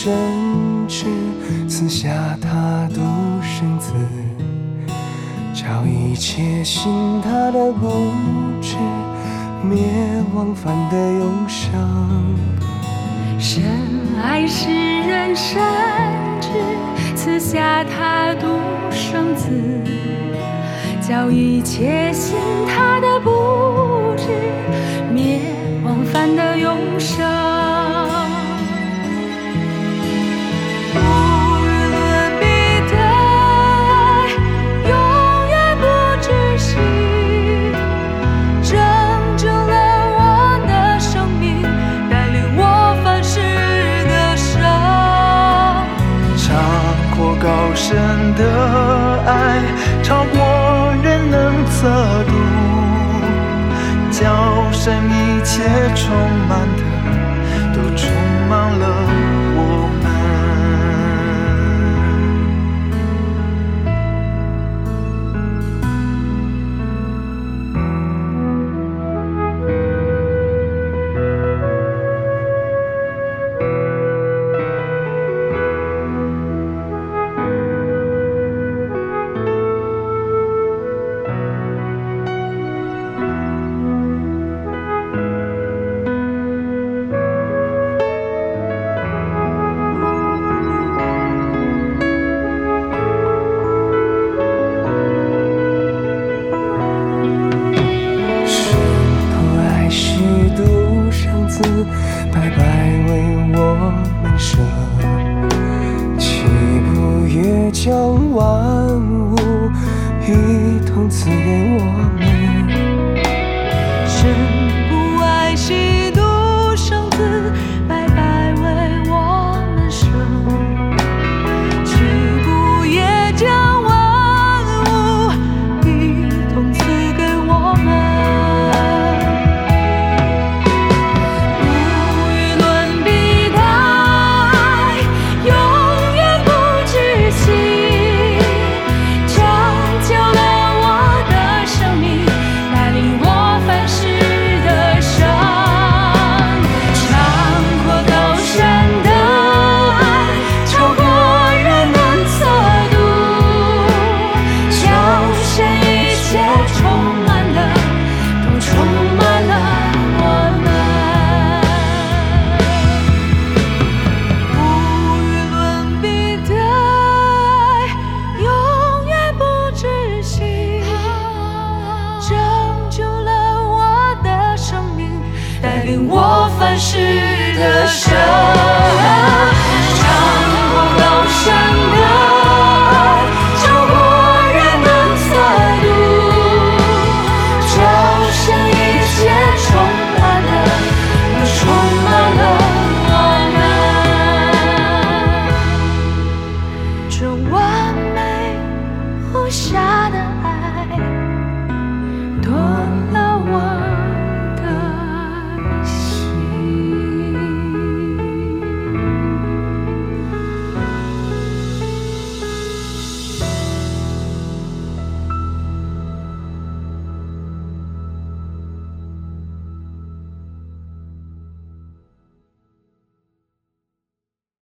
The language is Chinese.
神旨，赐下他独生子，叫一切信他的不至灭亡，反得永生。 神爱世人深知，赐下他独生子，叫一切信他的不至灭亡，反得永生。无与伦比的爱，永远不止息，拯救了我的生命，带领我凡事得胜。 超过高深的爱，超过人能测度，叫神一切充满的都充满了我们。 白白为我们舍，岂不也将万物一同赐给我们？ 神不爱惜独生子，白白为我们舍，岂不也将万物一同赐给我们？带领我凡事得胜，超过高深的爱，超过人能测度，叫神一切充满了，都充满了我们。这完美无瑕的爱，多